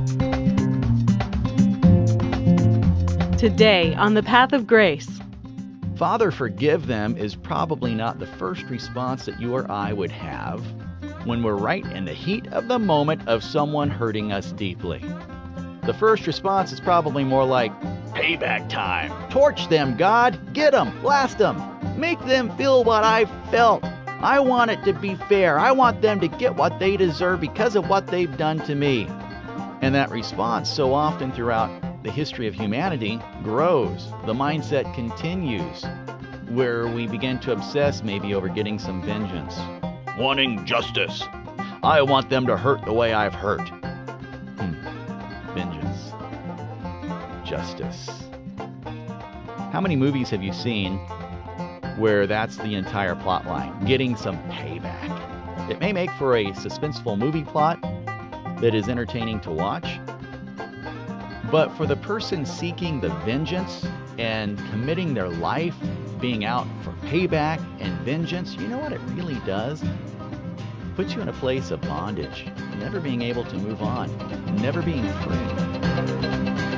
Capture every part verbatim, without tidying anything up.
Today on The Path of Grace. Father, forgive them is probably not the first response that you or I would have when we're right in the heat of the moment of someone hurting us deeply. The first response is probably more like, payback time. Torch them, God. Get them. Blast them. Make them feel what I've felt. I want it to be fair. I want them to get what they deserve because of what they've done to me. And that response, so often throughout the history of humanity, grows. The mindset continues, where we begin to obsess maybe over getting some vengeance. Wanting justice. I want them to hurt the way I've hurt. Hmm. Vengeance. Justice. How many movies have you seen where that's the entire plot line? Getting some payback. It may make for a suspenseful movie plot that is entertaining to watch, but for the person seeking the vengeance and committing their life, being out for payback and vengeance, you know what it really does? It puts you in a place of bondage, never being able to move on, never being free.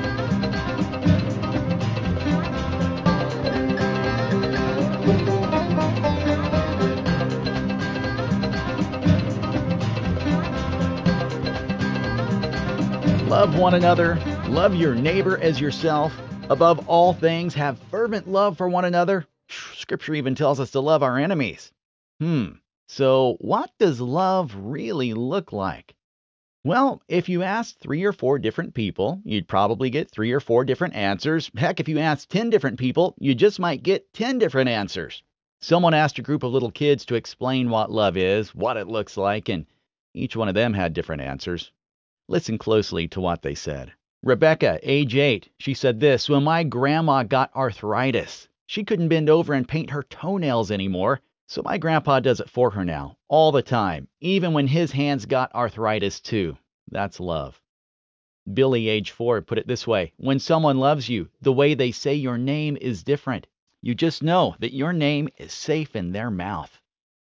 Love one another. Love your neighbor as yourself. Above all things, have fervent love for one another. Scripture even tells us to love our enemies. Hmm. So what does love really look like? Well, if you asked three or four different people, you'd probably get three or four different answers. Heck, if you asked ten different people, you just might get ten different answers. Someone asked a group of little kids to explain what love is, what it looks like, and each one of them had different answers. Listen closely to what they said. Rebecca, age eight, she said this: when my grandma got arthritis, she couldn't bend over and paint her toenails anymore, so my grandpa does it for her now, all the time, even when his hands got arthritis too. That's love. Billy, age four, put it this way: when someone loves you, the way they say your name is different. You just know that your name is safe in their mouth.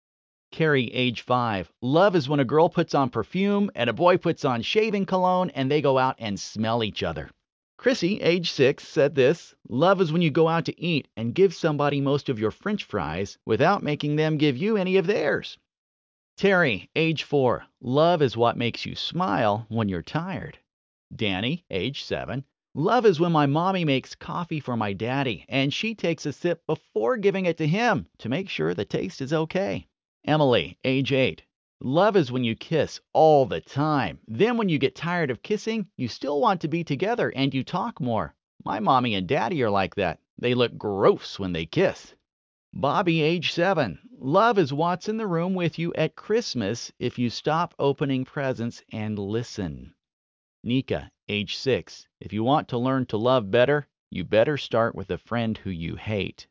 Carrie, age five. Love is when a girl puts on perfume and a boy puts on shaving cologne and they go out and smell each other. Chrissy, age six, said this: love is when you go out to eat and give somebody most of your French fries without making them give you any of theirs. Terry, age four. Love is what makes you smile when you're tired. Danny, age seven. Love is when my mommy makes coffee for my daddy and she takes a sip before giving it to him to make sure the taste is okay. Emily, age eight. Love is when you kiss all the time. Then when you get tired of kissing, you still want to be together and you talk more. My mommy and daddy are like that. They look gross when they kiss. Bobby, age seven. Love is what's in the room with you at Christmas if you stop opening presents and listen. Nika, age six. If you want to learn to love better, you better start with a friend who you hate.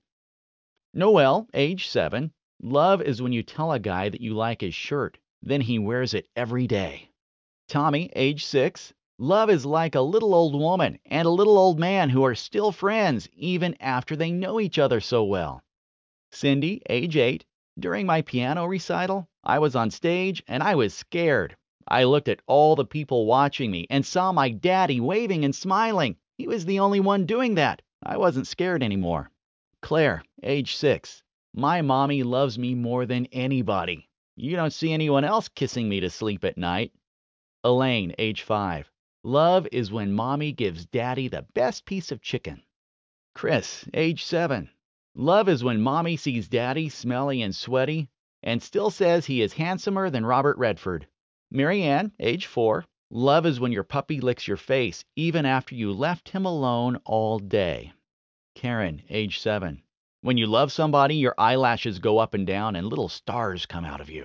Noel, age seven. Love is when you tell a guy that you like his shirt, then he wears it every day. Tommy, age six. Love is like a little old woman and a little old man who are still friends even after they know each other so well. Cindy, age eight. During my piano recital, I was on stage and I was scared. I looked at all the people watching me and saw my daddy waving and smiling. He was the only one doing that. I wasn't scared anymore. Claire, age six. My mommy loves me more than anybody. You don't see anyone else kissing me to sleep at night. Elaine, age five. Love is when mommy gives daddy the best piece of chicken. Chris, age seven. Love is when mommy sees daddy smelly and sweaty and still says he is handsomer than Robert Redford. Marianne, age four. Love is when your puppy licks your face even after you left him alone all day. Karen, age seven. When you love somebody, your eyelashes go up and down and little stars come out of you.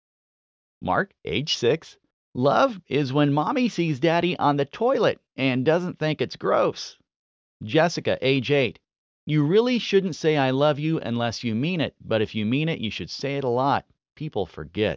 Mark, age six. Love is when mommy sees daddy on the toilet and doesn't think it's gross. Jessica, age eight. You really shouldn't say I love you unless you mean it, but if you mean it, you should say it a lot. People forget.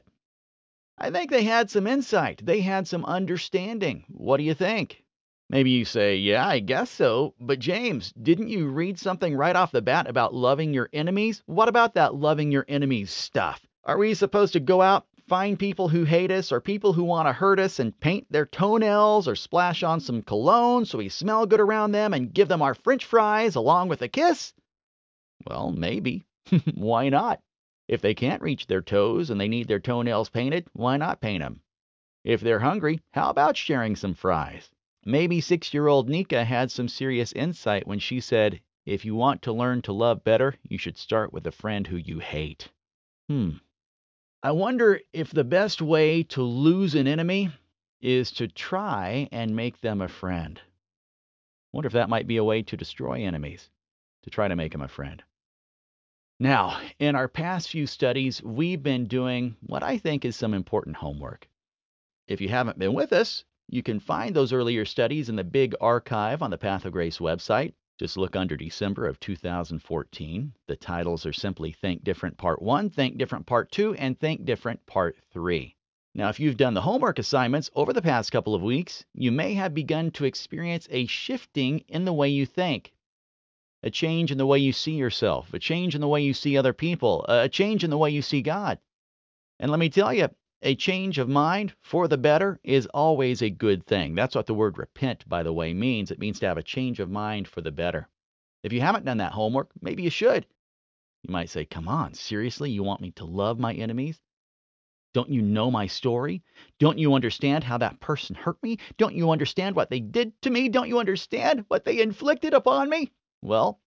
I think they had some insight. They had some understanding. What do you think? Maybe you say, yeah, I guess so. But James, didn't you read something right off the bat about loving your enemies? What about that loving your enemies stuff? Are we supposed to go out, find people who hate us or people who want to hurt us and paint their toenails or splash on some cologne so we smell good around them and give them our French fries along with a kiss? Well, maybe. Why not? If they can't reach their toes and they need their toenails painted, why not paint them? If they're hungry, how about sharing some fries? Maybe six-year-old Nika had some serious insight when she said, if you want to learn to love better, you should start with a friend who you hate. Hmm. I wonder if the best way to lose an enemy is to try and make them a friend. I wonder if that might be a way to destroy enemies, to try to make them a friend. Now, in our past few studies, we've been doing what I think is some important homework. If you haven't been with us, you can find those earlier studies in the big archive on the Path of Grace website. Just look under December of two thousand fourteen. The titles are simply Think Different Part one, Think Different Part two, and Think Different Part three. Now, if you've done the homework assignments over the past couple of weeks, you may have begun to experience a shifting in the way you think. A change in the way you see yourself, a change in the way you see other people, a change in the way you see God. And let me tell you, a change of mind for the better is always a good thing. That's what the word repent, by the way, means. It means to have a change of mind for the better. If you haven't done that homework, maybe you should. You might say, come on, seriously, you want me to love my enemies? Don't you know my story? Don't you understand how that person hurt me? Don't you understand what they did to me? Don't you understand what they inflicted upon me? Well,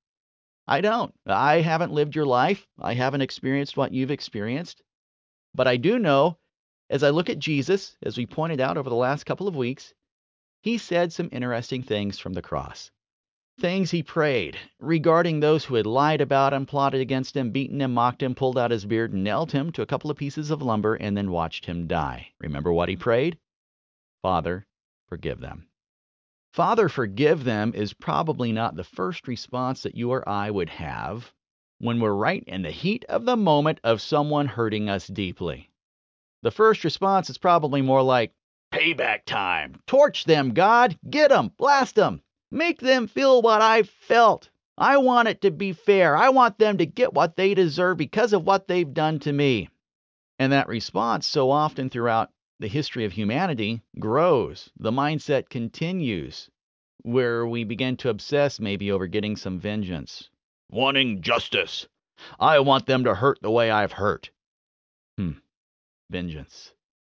I don't. I haven't lived your life. I haven't experienced what you've experienced. But I do know, as I look at Jesus, as we pointed out over the last couple of weeks, he said some interesting things from the cross. Things he prayed regarding those who had lied about him, plotted against him, beaten him, mocked him, pulled out his beard, nailed him to a couple of pieces of lumber, and then watched him die. Remember what he prayed? Father, forgive them. Father, forgive them is probably not the first response that you or I would have when we're right in the heat of the moment of someone hurting us deeply. The first response is probably more like, payback time. Torch them, God. Get them. Blast them. Make them feel what I've felt. I want it to be fair. I want them to get what they deserve because of what they've done to me. And that response, so often throughout the history of humanity, grows. The mindset continues, where we begin to obsess maybe over getting some vengeance. Wanting justice. I want them to hurt the way I've hurt. Hmm. Vengeance.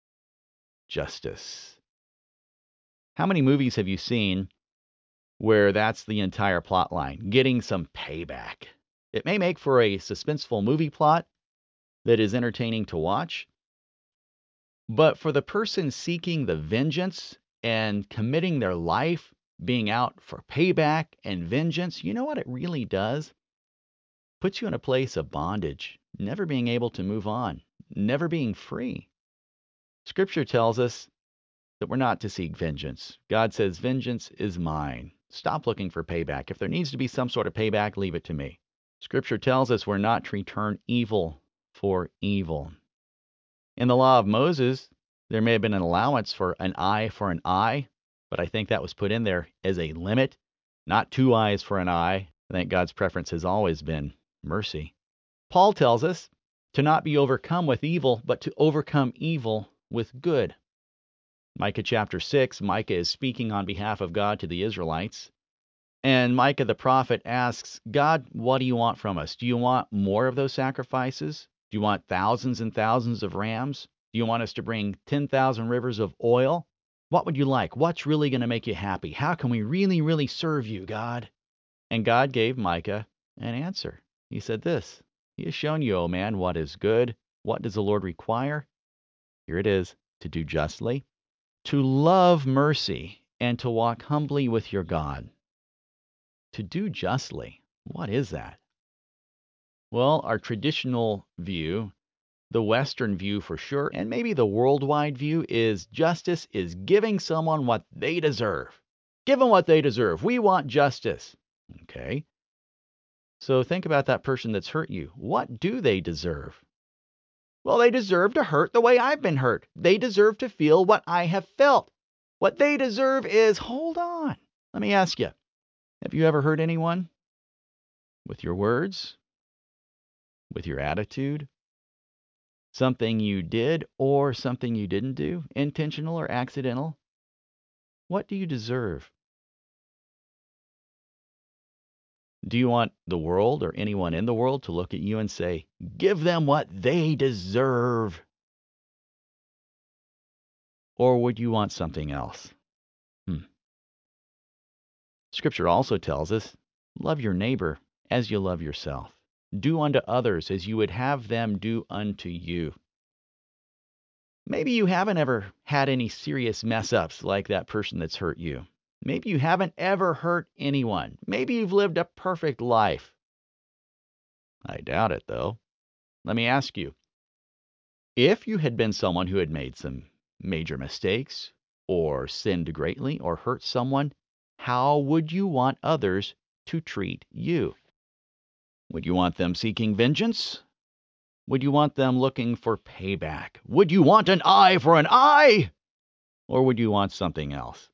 Justice. How many movies have you seen where that's the entire plot line? Getting some payback. It may make for a suspenseful movie plot that is entertaining to watch, but for the person seeking the vengeance and committing their life, being out for payback and vengeance, you know what it really does? Puts you in a place of bondage, never being able to move on, never being free. Scripture tells us that we're not to seek vengeance. God says, vengeance is mine. Stop looking for payback. If there needs to be some sort of payback, leave it to me. Scripture tells us we're not to return evil for evil. In the law of Moses, there may have been an allowance for an eye for an eye, but I think that was put in there as a limit, not two eyes for an eye. I think God's preference has always been mercy. Paul tells us to not be overcome with evil, but to overcome evil with good. Micah chapter six, Micah is speaking on behalf of God to the Israelites. And Micah the prophet asks, God, what do you want from us? Do you want more of those sacrifices? Do you want thousands and thousands of rams? Do you want us to bring ten thousand rivers of oil? What would you like? What's really going to make you happy? How can we really, really serve you, God? And God gave Micah an answer. He said this, He has shown you, O man, what is good. What does the Lord require? Here it is, to do justly, to love mercy, and to walk humbly with your God. To do justly, what is that? Well, our traditional view, the Western view for sure, and maybe the worldwide view, is justice is giving someone what they deserve. Give them what they deserve. We want justice. Okay. So think about that person that's hurt you. What do they deserve? Well, they deserve to hurt the way I've been hurt. They deserve to feel what I have felt. What they deserve is, hold on. Let me ask you, have you ever hurt anyone? With your words? With your attitude? Something you did or something you didn't do, intentional or accidental? What do you deserve? Do you want the world or anyone in the world to look at you and say, give them what they deserve? Or would you want something else? Hmm. Scripture also tells us, love your neighbor as you love yourself. Do unto others as you would have them do unto you. Maybe you haven't ever had any serious mess ups like that person that's hurt you. Maybe you haven't ever hurt anyone. Maybe you've lived a perfect life. I doubt it, though. Let me ask you, if you had been someone who had made some major mistakes, or sinned greatly, or hurt someone, how would you want others to treat you? Would you want them seeking vengeance? Would you want them looking for payback? Would you want an eye for an eye? Or would you want something else?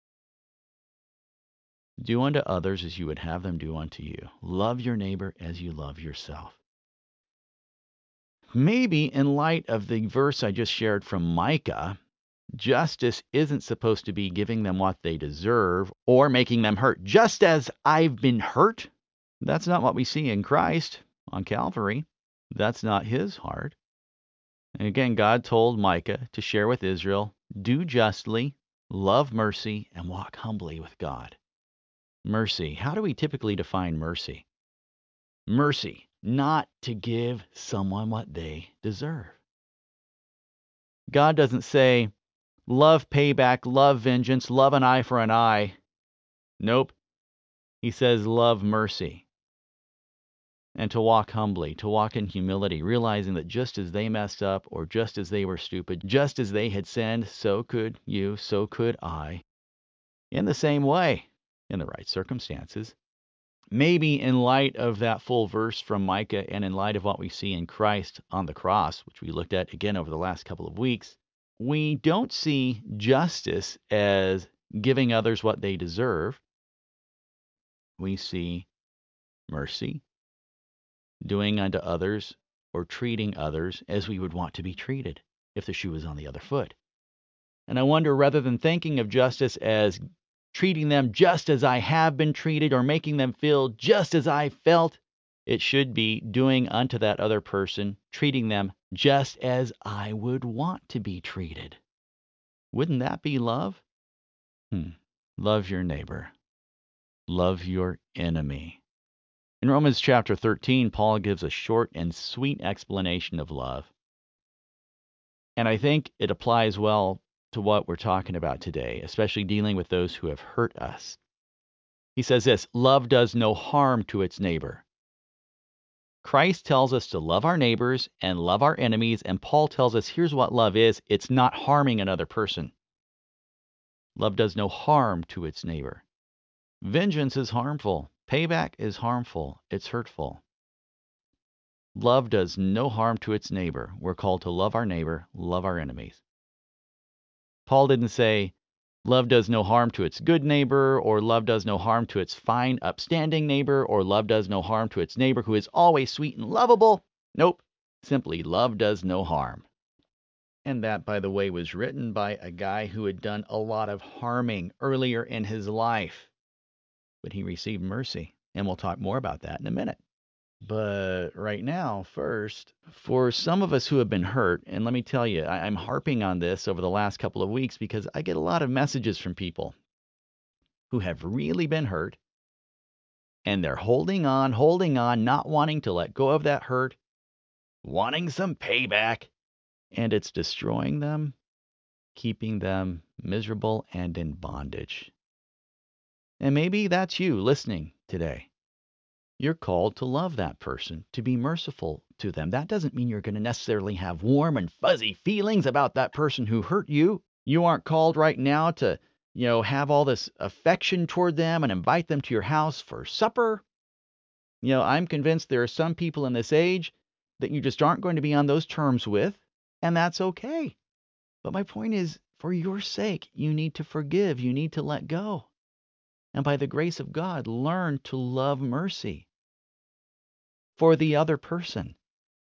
Do unto others as you would have them do unto you. Love your neighbor as you love yourself. Maybe in light of the verse I just shared from Micah, justice isn't supposed to be giving them what they deserve or making them hurt. Just as I've been hurt, that's not what we see in Christ on Calvary. That's not his heart. And again, God told Micah to share with Israel, do justly, love mercy, and walk humbly with God. Mercy. How do we typically define mercy? Mercy, not to give someone what they deserve. God doesn't say, love payback, love vengeance, love an eye for an eye. Nope. He says, love mercy. And to walk humbly, to walk in humility, realizing that just as they messed up, or just as they were stupid, just as they had sinned, so could you, so could I, in the same way, in the right circumstances. Maybe in light of that full verse from Micah and in light of what we see in Christ on the cross, which we looked at again over the last couple of weeks, we don't see justice as giving others what they deserve. We see mercy, doing unto others or treating others as we would want to be treated if the shoe was on the other foot. And I wonder, rather than thinking of justice as treating them just as I have been treated or making them feel just as I felt, it should be doing unto that other person, treating them just as I would want to be treated. Wouldn't that be love? Hmm. Love your neighbor. Love your enemy. In Romans chapter thirteen, Paul gives a short and sweet explanation of love. And I think it applies well to what we're talking about today, especially dealing with those who have hurt us. He says this, love does no harm to its neighbor. Christ tells us to love our neighbors and love our enemies, and Paul tells us here's what love is. It's not harming another person. Love does no harm to its neighbor. Vengeance is harmful. Payback is harmful. It's hurtful. Love does no harm to its neighbor. We're called to love our neighbor, love our enemies. Paul didn't say, love does no harm to its good neighbor, or love does no harm to its fine, upstanding neighbor, or love does no harm to its neighbor who is always sweet and lovable. Nope. Simply, love does no harm. And that, by the way, was written by a guy who had done a lot of harming earlier in his life. But he received mercy. And we'll talk more about that in a minute. But right now, first, for some of us who have been hurt, and let me tell you, I, I'm harping on this over the last couple of weeks because I get a lot of messages from people who have really been hurt, and they're holding on, holding on, not wanting to let go of that hurt, wanting some payback, and it's destroying them, keeping them miserable and in bondage. And maybe that's you listening today. You're called to love that person, to be merciful to them. That doesn't mean you're going to necessarily have warm and fuzzy feelings about that person who hurt you. You aren't called right now to, you know, have all this affection toward them and invite them to your house for supper. You know, I'm convinced there are some people in this age that you just aren't going to be on those terms with, and that's okay. But my point is, for your sake, you need to forgive. You need to let go. And by the grace of God, learn to love mercy for the other person.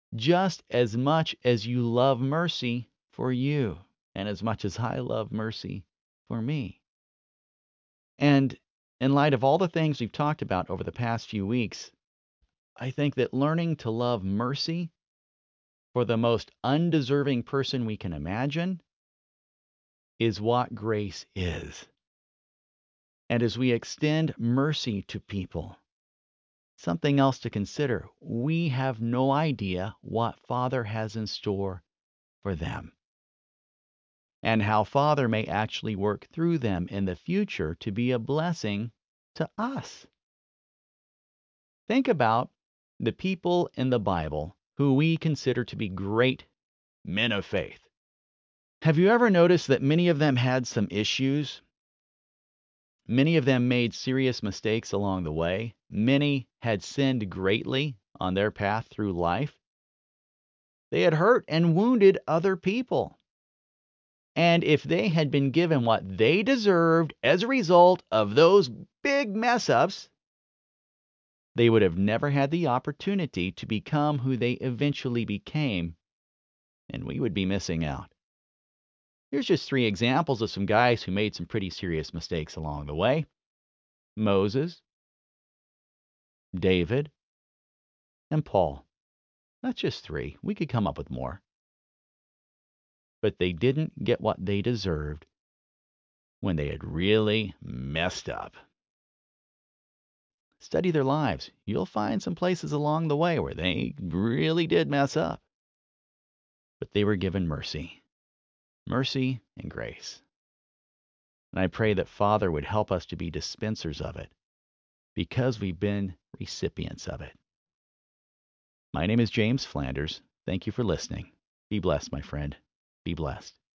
just as much as you love mercy for you, and as much as I love mercy for me. And in light of all the things we've talked about over the past few weeks, I think that learning to love mercy for the most undeserving person we can imagine is what grace is. And as we extend mercy to people, something else to consider, we have no idea what Father has in store for them, and how Father may actually work through them in the future to be a blessing to us. Think about the people in the Bible who we consider to be great men of faith. Have you ever noticed that many of them had some issues? Many of them made serious mistakes along the way. Many had sinned greatly on their path through life. They had hurt and wounded other people. And if they had been given what they deserved as a result of those big mess ups, they would have never had the opportunity to become who they eventually became, and we would be missing out. Here's just three examples of some guys who made some pretty serious mistakes along the way: Moses, David, and Paul. That's just three. We could come up with more. But they didn't get what they deserved when they had really messed up. Study their lives. You'll find some places along the way where they really did mess up. But they were given mercy. Mercy and grace. And I pray that Father would help us to be dispensers of it, because we've been recipients of it. My name is James Flanders. Thank you for listening. Be blessed, my friend. Be blessed.